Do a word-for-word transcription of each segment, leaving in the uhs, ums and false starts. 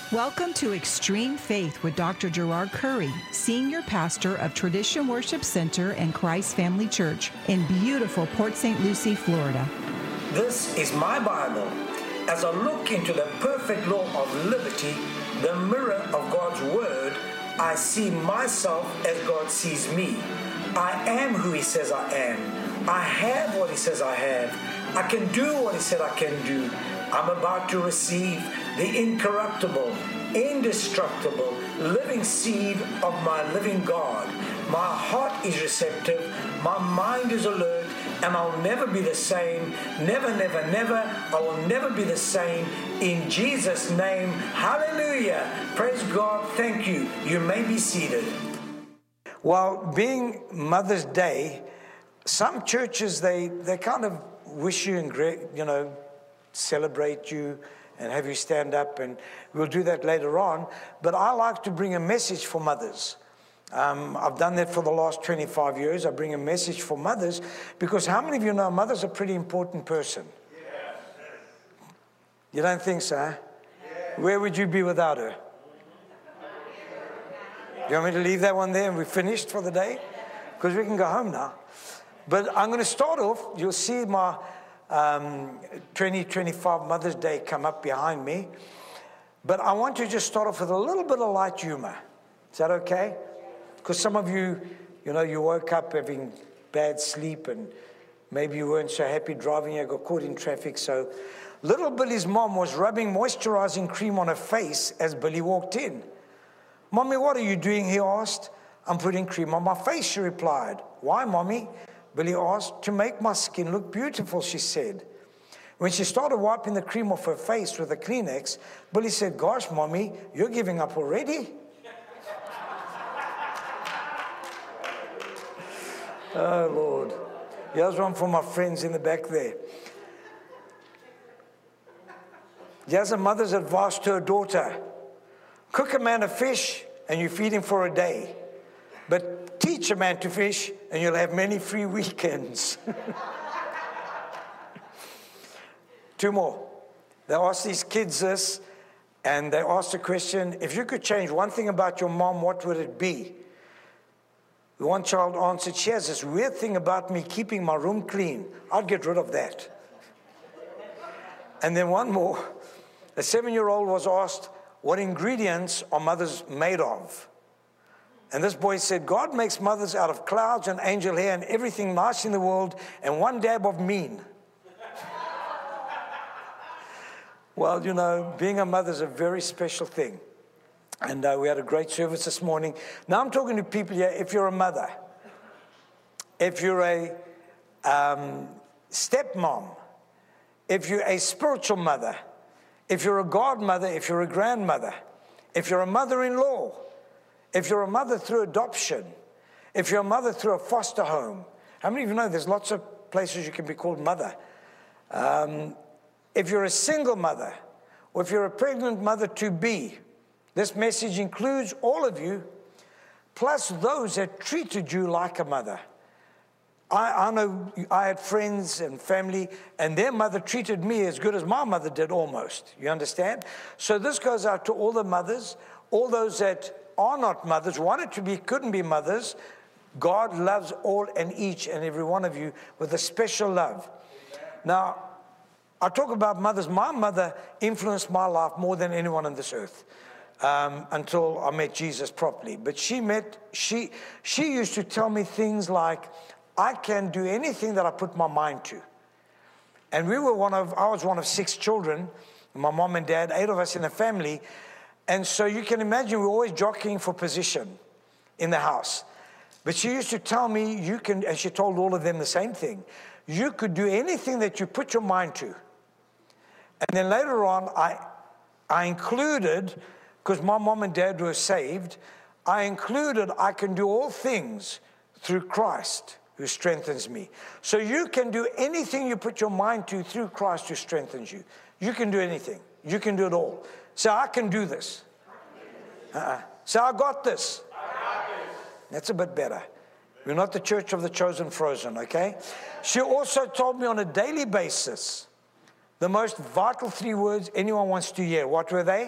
Welcome to Extreme Faith with Doctor Gerard Curry, Senior Pastor of Tradition Worship Center and Christ Family Church in beautiful Port Saint Lucie, Florida. This is my Bible. As I look into the perfect law of liberty, the mirror of God's Word, I see myself as God sees me. I am who He says I am. I have what He says I have. I can do what He said I can do. I'm about to receive the incorruptible, indestructible, living seed of my living God. My heart is receptive, my mind is alert, and I'll never be the same. Never, never, never. I will never be the same. In Jesus' name, hallelujah. Praise God. Thank you. You may be seated. Well, being Mother's Day, some churches, they, they kind of wish you and, you know, celebrate you and have you stand up, and we'll do that later on. But I like to bring a message for mothers. Um, I've done that for the last twenty-five years. I bring a message for mothers because how many of you know mother's a pretty important person? Yes. You don't think so? Huh? Yes. Where would you be without her? You want me to leave that one there and we're finished for the day? Because we can go home now. But I'm going to start off. You'll see my um, twenty twenty-five Mother's Day come up behind me. But I want to just start off with a little bit of light humor. Is that okay? Because some of you, you know, you woke up having bad sleep and maybe you weren't so happy driving, you got caught in traffic. So little Billy's mom was rubbing moisturizing cream on her face as Billy walked in. "Mommy, what are you doing?" he asked. "I'm putting cream on my face," she replied. "Why, Mommy?" Billy asked. "To make my skin look beautiful," she said. When she started wiping the cream off her face with a Kleenex, Billy said, "Gosh, Mommy, you're giving up already?" Oh, Lord. Here's one for my friends in the back there. Here's a mother's advice to her daughter. Cook a man a fish and you feed him for a day. But teach a man to fish and you'll have many free weekends. Two more. They asked these kids this, and they asked the question, if you could change one thing about your mom, what would it be? The one child answered, "She has this weird thing about me keeping my room clean. I'd get rid of that." And then one more. A seven-year-old was asked, what ingredients are mothers made of? And this boy said, "God makes mothers out of clouds and angel hair and everything nice in the world and one dab of mean." Well, you know, being a mother is a very special thing. And uh, we had a great service this morning. Now I'm talking to people here. If you're a mother, if you're a um, stepmom, if you're a spiritual mother, if you're a godmother, if you're a grandmother, if you're a mother-in-law, if you're a mother through adoption, if you're a mother through a foster home. How many of you know there's lots of places you can be called mother? Um, if you're a single mother, or if you're a pregnant mother-to-be, this message includes all of you, plus those that treated you like a mother. I, I know I had friends and family, and their mother treated me as good as my mother did almost. You understand? So this goes out to all the mothers, all those that are not mothers, wanted to be, couldn't be mothers. God loves all and each and every one of you with a special love. Now, I talk about mothers. My mother influenced my life more than anyone on this earth. Um, until I met Jesus properly. But she met, she, she used to tell me things like, I can do anything that I put my mind to. And we were one of, I was one of six children, my mom and dad, eight of us in the family. And so you can imagine we were always jockeying for position in the house. But she used to tell me, you can, and she told all of them the same thing, you could do anything that you put your mind to. And then later on, I, I included, because my mom and dad were saved, I included, I can do all things through Christ who strengthens me. So you can do anything you put your mind to through Christ who strengthens you. You can do anything. You can do it all. So I can do this. Uh-uh. So I got this. That's a bit better. We're not the church of the chosen frozen, okay? She also told me on a daily basis the most vital three words anyone wants to hear. What were they?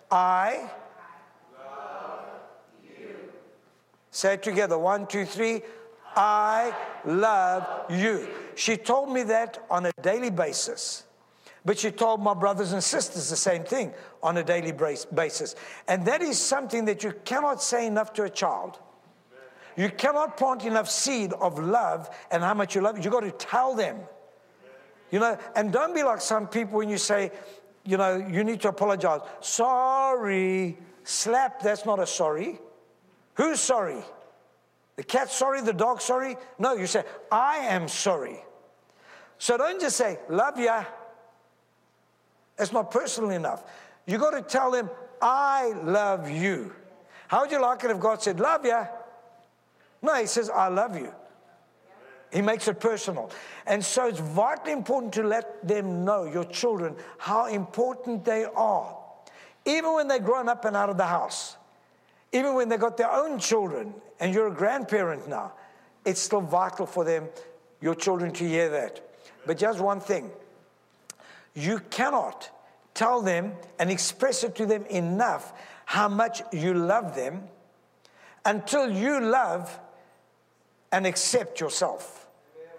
I love you. Say it together. One, two, three. I love you. She told me that on a daily basis. But she told my brothers and sisters the same thing on a daily basis. And that is something that you cannot say enough to a child. You cannot plant enough seed of love and how much you love it. You've got to tell them. You know, and don't be like some people when you say, you know, you need to apologize. Sorry. Slap, that's not a sorry. Who's sorry? The cat sorry, the dog sorry? No, you say, I am sorry. So don't just say, love ya. That's not personal enough. You got to tell them, I love you. How would you like it if God said, love ya? No, he says, I love you. He makes it personal. And so it's vitally important to let them know, your children, how important they are. Even when they're grown up and out of the house. Even when they've got their own children and you're a grandparent now, it's still vital for them, your children, to hear that. But just one thing. You cannot tell them and express it to them enough how much you love them until you love and accept yourself.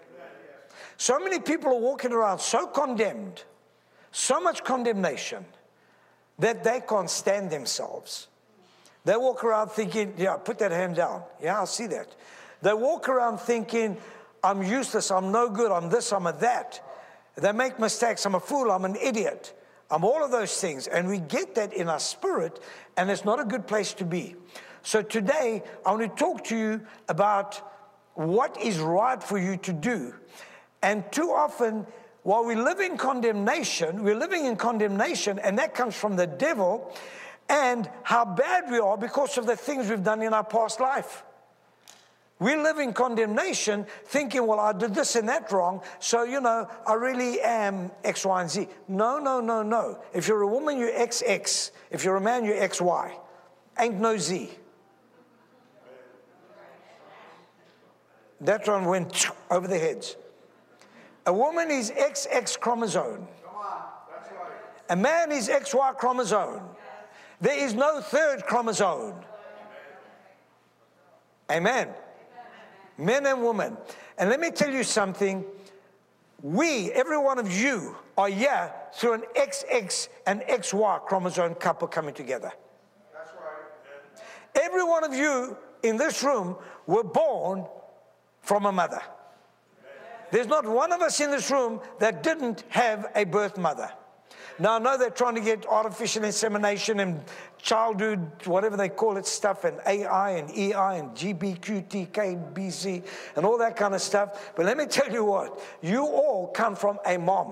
So many people are walking around so condemned, so much condemnation, that they can't stand themselves. They walk around thinking, yeah, put that hand down. Yeah, I see that. They walk around thinking, I'm useless, I'm no good, I'm this, I'm a that. They make mistakes. I'm a fool. I'm an idiot. I'm all of those things. And we get that in our spirit, and it's not a good place to be. So today, I want to talk to you about what is right for you to do. And too often, while we live in condemnation, we're living in condemnation, and that comes from the devil and how bad we are because of the things we've done in our past life. We live in condemnation thinking, well, I did this and that wrong, so, you know, I really am X, Y, and Z. No, no, no, no. If you're a woman, you're X X. If you're a man, you're X Y. Ain't no Z. That one went over the heads. A woman is X X chromosome. A man is X Y chromosome. There is no third chromosome. Amen. Men and women. And let me tell you something. We, every one of you, are here through an X X and X Y chromosome couple coming together. That's right. Every one of you in this room were born from a mother. There's not one of us in this room that didn't have a birth mother. Now, I know they're trying to get artificial insemination and childhood, whatever they call it, stuff, and A I and E I and G B Q T K B C and all that kind of stuff. But let me tell you what, you all come from a mom.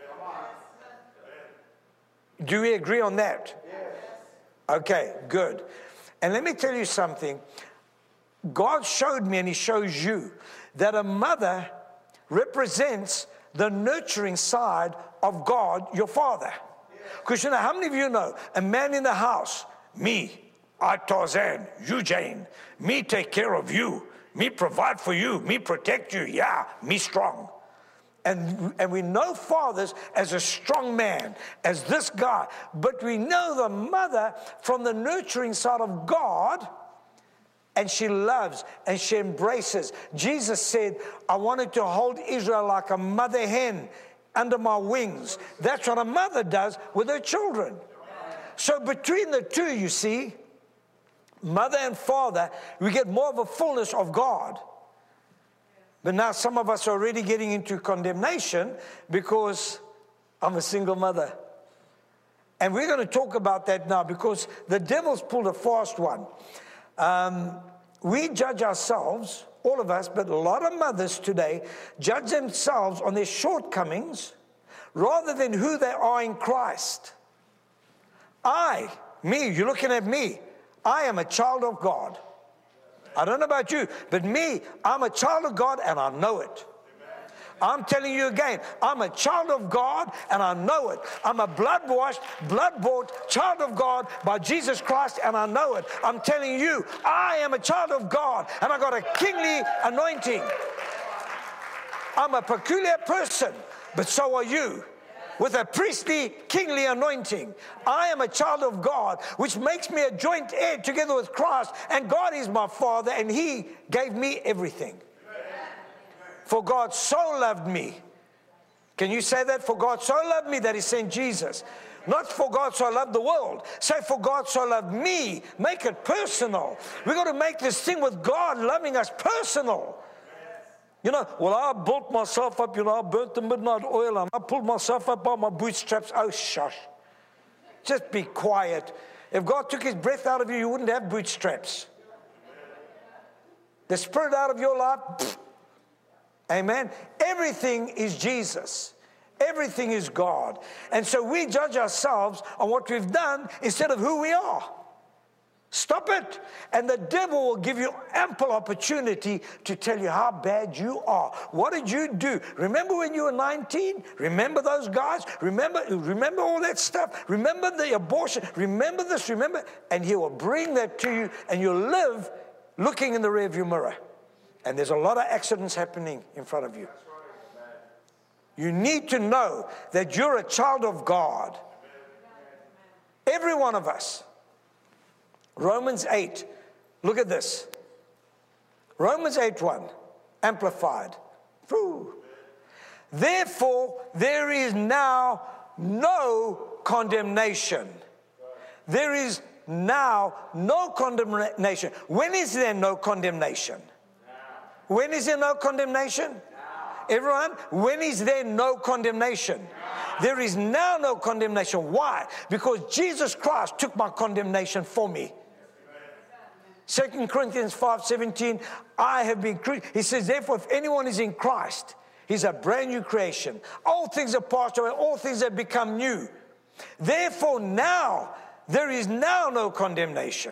Do we agree on that? Okay, good. And let me tell you something. God showed me, and he shows you, that a mother represents the nurturing side of God, your Father. Because you know, how many of you know a man in the house, me, I Tarzan, you Jane, me take care of you, me provide for you, me protect you, yeah, me strong. And, and we know fathers as a strong man, as this guy, but we know the mother from the nurturing side of God. And she loves and she embraces. Jesus said, I wanted to hold Israel like a mother hen under my wings. That's what a mother does with her children. So between the two, you see, mother and father, we get more of a fullness of God. But now some of us are already getting into condemnation because I'm a single mother. And we're going to talk about that now because the devil's pulled a fast one. Um, we judge ourselves, all of us, but a lot of mothers today judge themselves on their shortcomings rather than who they are in Christ. I, me, you're looking at me, I am a child of God. I don't know about you, but me, I'm a child of God and I know it. I'm telling you again, I'm a child of God and I know it. I'm a blood-washed, blood-bought child of God by Jesus Christ and I know it. I'm telling you, I am a child of God and I got a kingly anointing. I'm a peculiar person, but so are you. with a priestly, kingly anointing. I am a child of God, which makes me a joint heir together with Christ, and God is my Father, and He gave me everything. For God so loved me. Can you say that? For God so loved me that He sent Jesus. Not for God so loved the world. Say, for God so loved me. Make it personal. We've got to make this thing with God loving us personal. You know, well, I built myself up, you know, I burnt the midnight oil and I pulled myself up by my bootstraps. Oh, shush. Just be quiet. If God took His breath out of you, you wouldn't have bootstraps. The Spirit out of your life, pfft. Amen. Everything is Jesus. Everything is God. And so we judge ourselves on what we've done instead of who we are. Stop it. And the devil will give you ample opportunity to tell you how bad you are. What did you do? Remember when you were nineteen? Remember those guys? Remember, remember all that stuff? Remember the abortion? Remember this? Remember? And he will bring that to you, and you'll live looking in the rearview mirror. And there's a lot of accidents happening in front of you. You need to know that you're a child of God. Every one of us. Romans eight. Look at this. Romans eight one. Amplified. Whew. Therefore, there is now no condemnation. There is now no condemnation. When is there no condemnation? When is there no condemnation? Everyone, when is there no condemnation? There is now no condemnation. Why? Because Jesus Christ took my condemnation for me. Second Corinthians five seventeen, I have been, he says, therefore, if anyone is in Christ, he's a brand new creation. All things are passed away, all things have become new. Therefore, now, there is now no condemnation.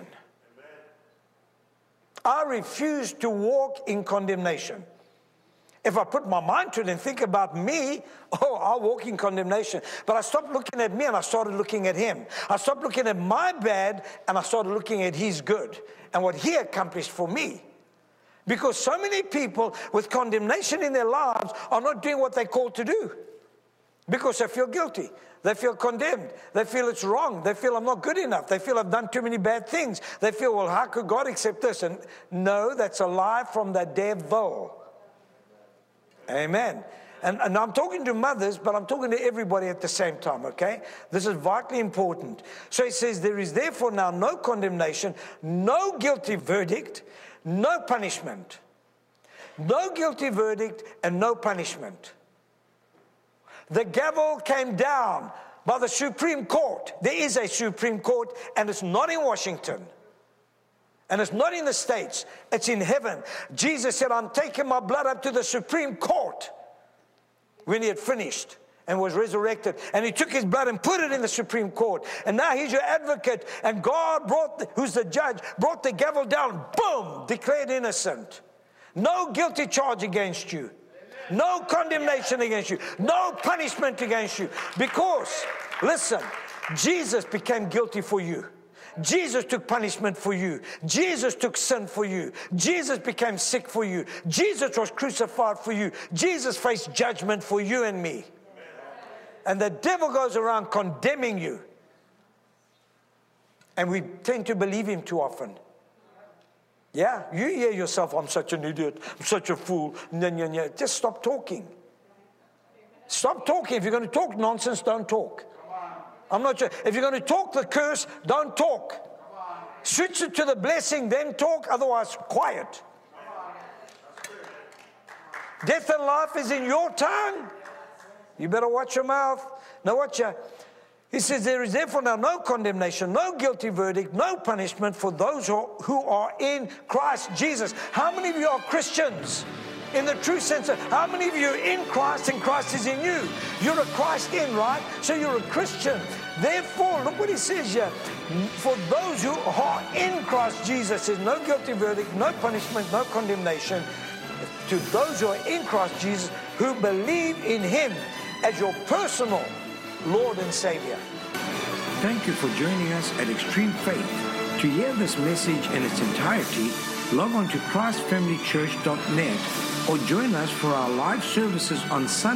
I refuse to walk in condemnation. If I put my mind to it and think about me, oh, I'll walk in condemnation. But I stopped looking at me and I started looking at Him. I stopped looking at my bad and I started looking at His good and what He accomplished for me. Because so many people with condemnation in their lives are not doing what they're called to do. Because they feel guilty. They feel condemned. They feel it's wrong. They feel I'm not good enough. They feel I've done too many bad things. They feel, well, how could God accept this? And no, that's a lie from the devil. Amen. And, and I'm talking to mothers, but I'm talking to everybody at the same time, okay? This is vitally important. So he says, there is therefore now no condemnation, no guilty verdict, no punishment. No guilty verdict and no punishment. The gavel came down by the Supreme Court. There is a Supreme Court, and it's not in Washington. And it's not in the States. It's in heaven. Jesus said, I'm taking my blood up to the Supreme Court when He had finished and was resurrected. And He took His blood and put it in the Supreme Court. And now He's your advocate. And God, brought the, who's the judge, brought the gavel down. Boom! Declared innocent. No guilty charge against you. No condemnation against you. No punishment against you. Because, listen, Jesus became guilty for you. Jesus took punishment for you. Jesus took sin for you. Jesus became sick for you. Jesus was crucified for you. Jesus faced judgment for you and me. And the devil goes around condemning you. And we tend to believe him too often. Yeah, you hear yourself, I'm such an idiot, I'm such a fool. Just stop talking. Stop talking. If you're going to talk nonsense, don't talk. I'm not sure. If you're going to talk the curse, don't talk. Switch it to the blessing, then talk, otherwise quiet. Death and life is in your tongue. You better watch your mouth. Now watch your... He says, there is therefore now no condemnation, no guilty verdict, no punishment for those who, who are in Christ Jesus. How many of you are Christians? In the true sense of, how many of you are in Christ and Christ is in you? You're a Christ in, right? So you're a Christian. Therefore, look what he says here. For those who are in Christ Jesus, there's no guilty verdict, no punishment, no condemnation. To those who are in Christ Jesus, who believe in Him as your personal Lord and Savior. Thank you for joining us at Extreme Faith. To hear this message in its entirety, log on to christ family church dot net or join us for our live services on Sunday.